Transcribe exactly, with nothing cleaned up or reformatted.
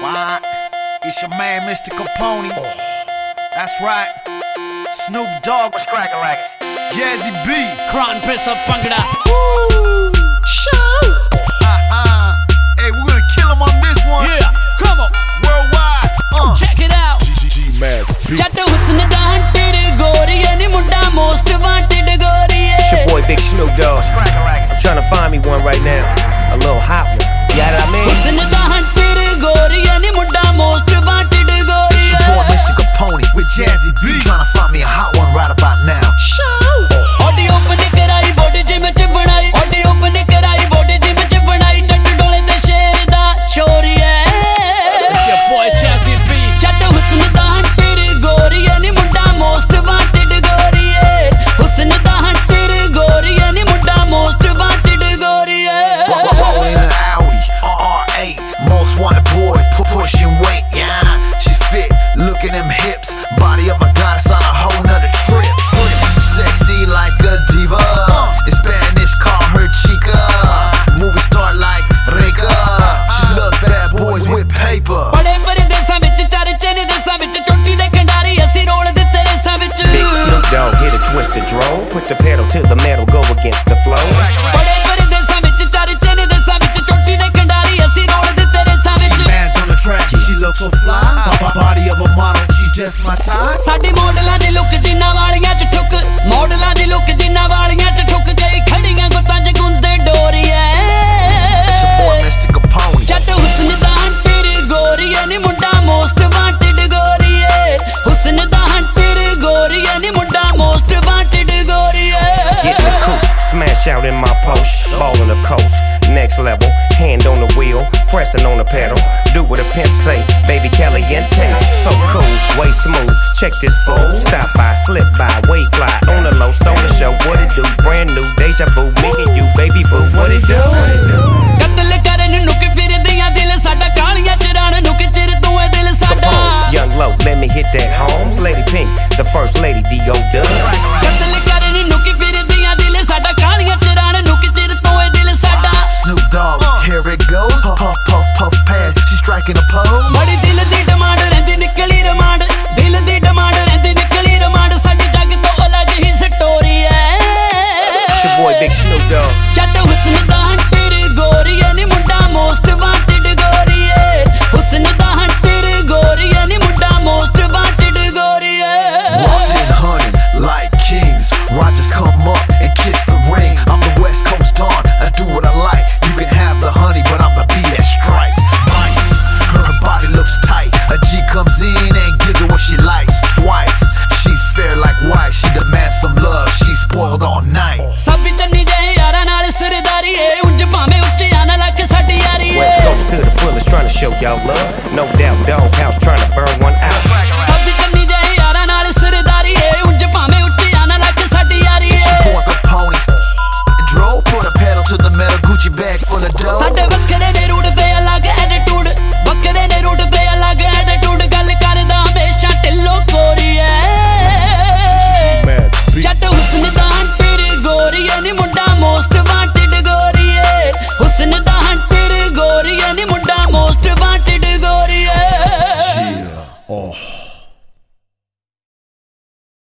Why? It's your man, Mister Capone. That's right. Snoop Dogg. What's crackin' like it? Jazzy B. Crown Prince of Bangla. Woo! Show! Uh-huh. Hey, we're gonna kill him on this one. Yeah, come on. Worldwide. Uh. Check it out. Jat husn da hunter goriye ni munda most wanted goriye. It's your boy Big Snoop Dogg. I'm trying to find me one right now. A little hot one. You know what I mean? Husn da hunter goriye ni munda most wanted goriye. It's your boy Mister Capone with Jazzy B. Trying to find me a hot one right about now. Show! Audio open karai body gym ch banai. Audio open karai body gym ch banai. Tat dole de sher da choriye. It's your boy Jazzy B. Jat husn da hunter goriye ni munda most wanted goriye. Husn da hunter goriye ni munda most wanted goriye. Rolling an Audi, R R eight, most wanted boy, pu- pushing weight, yeah. She's fit, look at them hips, body of a goddess on a whole nother trip. Sexy like a diva, in Spanish call her chica. Movie star like Rega, she loves bad boys with paper. बड़े बड़े देशों में चर्चे ने देशों में चोटी दे कंडारी ऐसी रोल दे तेरे साथ Big Snoop Dogg hit a twisted drone. Put the pedal to the metal, go against the flow. बड़े बड़े देशों में चर्चे ने देशों में चोटी दे कंडारी ऐसी रोल दे तेरे साथ Bands on the track, she looks so fly. Body of a model, she's just my type. साडी मॉडलां दी लुक जिन्ना वालियां च ठुक मॉडलां दी लुक जिन्ना वालियां च ठुक गई खड़ियां गुत्तां च गुंदे डोरिए It's your boy Mister Capone. जट हुस्न दा हंटर गोरिए नी मुंडा मोस्ट वांटेड गोरिए हुस्न दा हंटर गोरिए नी मुंडा मोस्ट वांटेड गोरिए Getting the coupe, smash out in my post. Ballin' of coast, next level. Hand on the wheel, pressing on the pedal. Do what a pimp say, baby caliente. So cool, way smooth, check this fool. Stop by, slip by, way fly. On the low, stone the show, what it do? Brand new, deja vu, me and you, baby boo, what it do? कत्ल करन नुक फिरदियां दिल साडा कालियां चरान नुक चिर तू ए दिल साडा Young Low, let me hit that Holmes. Lady Pink, the first lady, D O Dub. कत्ल करन नुक फिरदियां दिल साडा कालियां चरान नुक चिर तू ए दिल साडा Snoop Dogg, here it goes. Puff, puff, puff, puff, pass. She's striking a pose. बड़ी दिल दी डिमांड रहंदी निकली रिमांड दिल दी डिमांड रहंदी निकली रिमांड साडी जग तो अलग ही स्टोरी है It's your boy Big Snoop Dogg. जट हुस्न दा हंटर गोरिए नी मुंडा मोस्ट वांटेड गोरिए हुस्न दा हंटर गोरिए नी मुंडा मोस्ट वांटेड गोरिए Walked in hunting like kings. Rogers come up and kiss the ring. I'm the West Coast Dawn. I do what I like. You can have the honey, but I'm the bee that strikes. Bites. Her body looks tight. A G comes in and gives her what she likes twice. She's fair like white. She demands some love. She's spoiled all night. सब चन्नी जहे यारा नाल सरदारी है उंज भाਵੇਂ ਉੱਚੇ ਆਣਾ ਲੱਕ ਸਾਡੀ ਯਾਰੀ ਹੈ West Coast to the fullest, trying to show y'all love. No doubt, dog house trying to burn one out. ਸਭ ਚੰਨੀ ਜਹੇ ਯਾਰਾਂ ਨਾਲ ਸਰਦਾਰੀ ਏ ਉਂਝ ਭਾਵੇਂ ਉੱਚੇ ਆਣਾ ਲੱਕ ਸਾਡੀ ਯਾਰੀ She A bought the pony. Drove, put a pedal to the metal, Gucci bag full of dough. ਸਾਡੇ